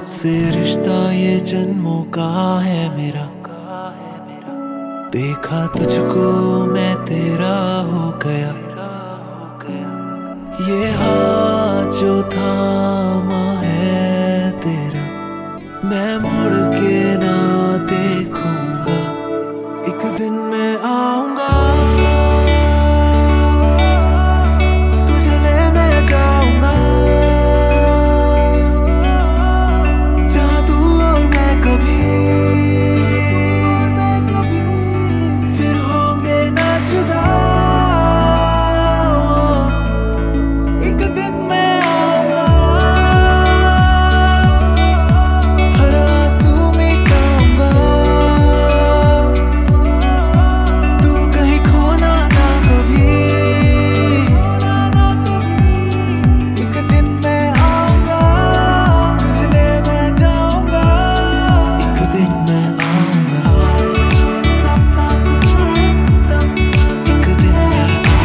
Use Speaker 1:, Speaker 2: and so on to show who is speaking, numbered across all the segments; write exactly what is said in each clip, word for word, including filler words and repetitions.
Speaker 1: तुझसे रिश्ता ये जन्मों का है मेरा। देखा तुझको मैं तेरा हो गया। ये हाथ जो थामा है तेरा, मैं मुड़ के ना देखूंगा। एक दिन मैं आऊंगा, तुझे लेने जाऊंगा, जहाँ तू और मैं कभी फिर होंगे ना जुदा। एक दिन मैं आऊंगा, हर आंसू मिटाऊंगा, तू कहीं खोना ना कभी। एक दिन मैं आऊंगा, तुझे लेने जाऊंगा। एक दिन मैं आऊंगा, एक दिन मैं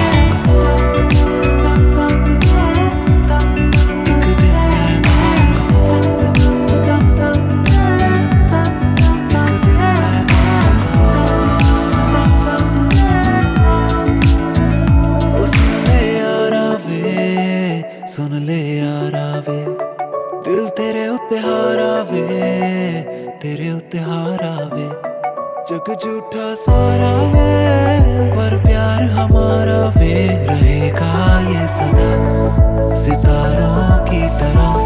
Speaker 1: सुन ले यारा वे, दिल तेरे उत्ते हारा वे, तेरे उत्ते हारा वे। जग झूठा सारा वे, पर प्यार हमारा वे रहेगा ये सदा, सितारों की तरह।